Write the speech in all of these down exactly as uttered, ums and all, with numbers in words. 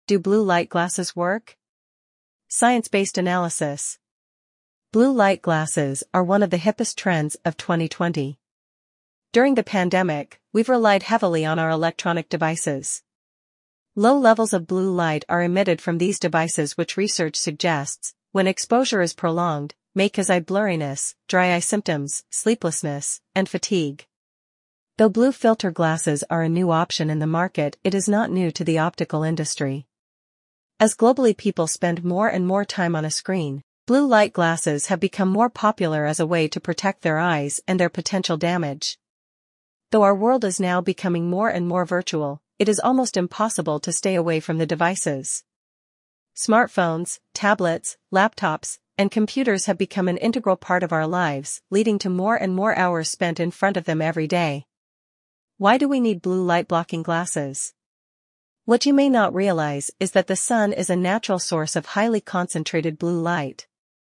Do blue light glasses work? Science-based analysis. Blue light glasses are one of the hippest trends of twenty twenty. During the pandemic, we've relied heavily on our electronic devices. Low levels of blue light are emitted from these devices, which research suggests, when exposure is prolonged, may cause eye blurriness, dry eye symptoms, sleeplessness, and fatigue. Though blue filter glasses are a new option in the market, it is not new to the optical industry. As globally people spend more and more time on a screen, blue light glasses have become more popular as a way to protect their eyes and their potential damage. Though our world is now becoming more and more virtual, it is almost impossible to stay away from the devices. Smartphones, tablets, laptops, and computers have become an integral part of our lives, leading to more and more hours spent in front of them every day. Why do we need blue light blocking glasses? What you may not realize is that the sun is a natural source of highly concentrated blue light.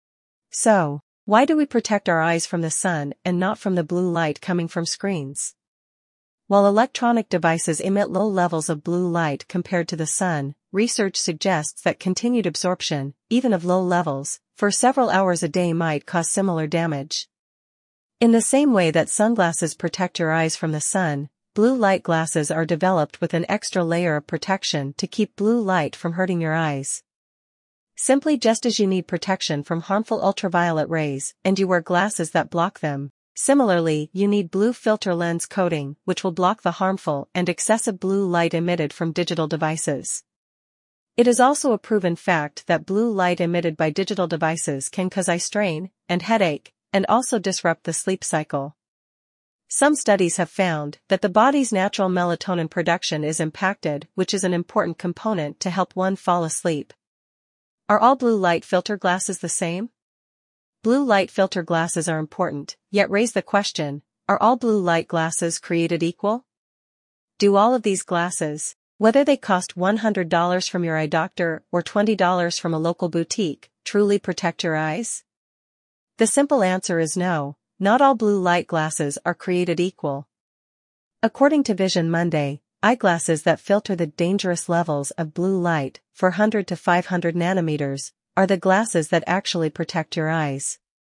So, why do we protect our eyes from the sun and not from the blue light coming from screens? While electronic devices emit low levels of blue light compared to the sun, research suggests that continued absorption, even of low levels, for several hours a day might cause similar damage. In the same way that sunglasses protect your eyes from the sun, blue light glasses are developed with an extra layer of protection to keep blue light from hurting your eyes. Simply just as you need protection from harmful ultraviolet rays and you wear glasses that block them, similarly you need blue filter lens coating, which will block the harmful and excessive blue light emitted from digital devices. It is also a proven fact that blue light emitted by digital devices can cause eye strain and headache, and also disrupt the sleep cycle. Some studies have found that the body's natural melatonin production is impacted, which is an important component to help one fall asleep. Are all blue light filter glasses the same? Blue light filter glasses are important, yet raise the question, are all blue light glasses created equal? Do all of these glasses, whether they cost one hundred dollars from your eye doctor or twenty dollars from a local boutique, truly protect your eyes? The simple answer is no. Not all blue light glasses are created equal. According to Vision Monday, eyeglasses that filter the dangerous levels of blue light, four hundred to five hundred nanometers, are the glasses that actually protect your eyes.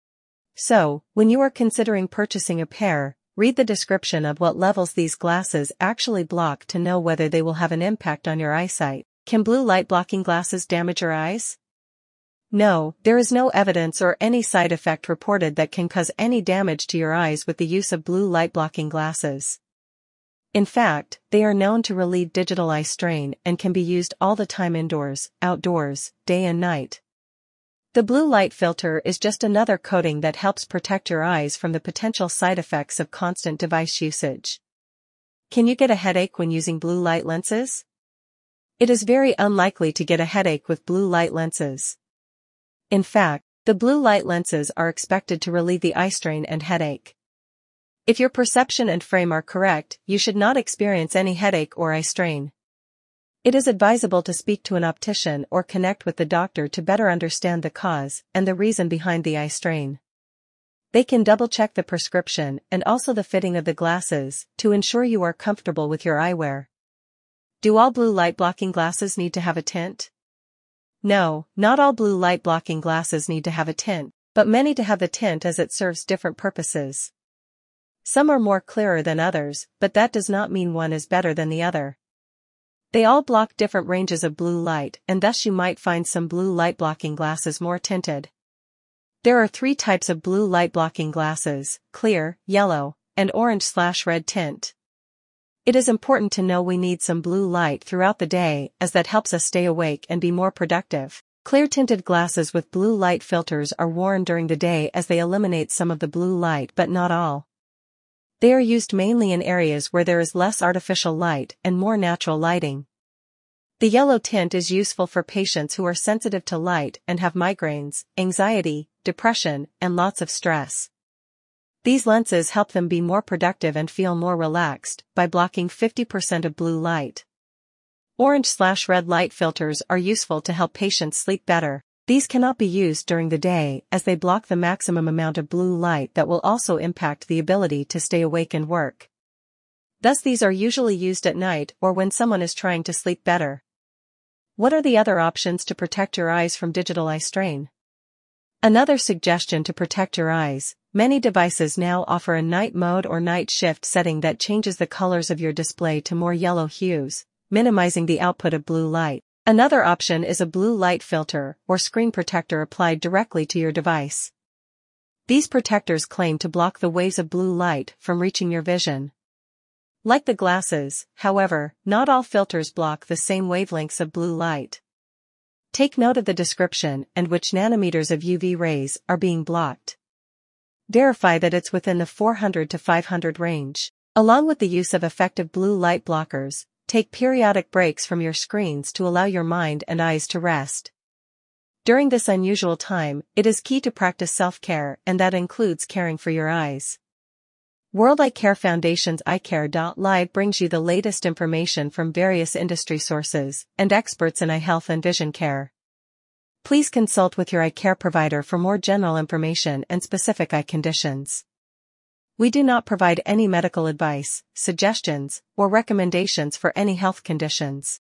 So, when you are considering purchasing a pair, read the description of what levels these glasses actually block to know whether they will have an impact on your eyesight. Can blue light blocking glasses damage your eyes? No, there is no evidence or any side effect reported that can cause any damage to your eyes with the use of blue light blocking glasses. In fact, they are known to relieve digital eye strain and can be used all the time indoors, outdoors, day and night. The blue light filter is just another coating that helps protect your eyes from the potential side effects of constant device usage. Can you get a headache when using blue light lenses? It is very unlikely to get a headache with blue light lenses. In fact, the blue light lenses are expected to relieve the eye strain and headache. If your perception and frame are correct, you should not experience any headache or eye strain. It is advisable to speak to an optician or connect with the doctor to better understand the cause and the reason behind the eye strain. They can double-check the prescription and also the fitting of the glasses to ensure you are comfortable with your eyewear. Do all blue light blocking glasses need to have a tint? No, not all blue light blocking glasses need to have a tint, but many to have the tint as it serves different purposes. Some are more clearer than others, but that does not mean one is better than the other. They all block different ranges of blue light, and thus you might find some blue light blocking glasses more tinted. There are three types of blue light blocking glasses: clear, yellow, and orange/red tint. It is important to know we need some blue light throughout the day, as that helps us stay awake and be more productive. Clear tinted glasses with blue light filters are worn during the day as they eliminate some of the blue light, but not all. They are used mainly in areas where there is less artificial light and more natural lighting. The yellow tint is useful for patients who are sensitive to light and have migraines, anxiety, depression, and lots of stress. These lenses help them be more productive and feel more relaxed by blocking fifty percent of blue light. Orange/red light filters are useful to help patients sleep better. These cannot be used during the day as they block the maximum amount of blue light that will also impact the ability to stay awake and work. Thus these are usually used at night or when someone is trying to sleep better. What are the other options to protect your eyes from digital eye strain? Another suggestion to protect your eyes: many devices now offer a night mode or night shift setting that changes the colors of your display to more yellow hues, minimizing the output of blue light. Another option is a blue light filter or screen protector applied directly to your device. These protectors claim to block the waves of blue light from reaching your vision. Like the glasses, however, not all filters block the same wavelengths of blue light. Take note of the description and which nanometers of U V rays are being blocked. Verify that it's within the four hundred to five hundred range. Along with the use of effective blue light blockers, take periodic breaks from your screens to allow your mind and eyes to rest. During this unusual time, it is key to practice self-care, and that includes caring for your eyes. World Eye Care Foundation's eye care dot live brings you the latest information from various industry sources and experts in eye health and vision care. Please consult with your eye care provider for more general information and specific eye conditions. We do not provide any medical advice, suggestions, or recommendations for any health conditions.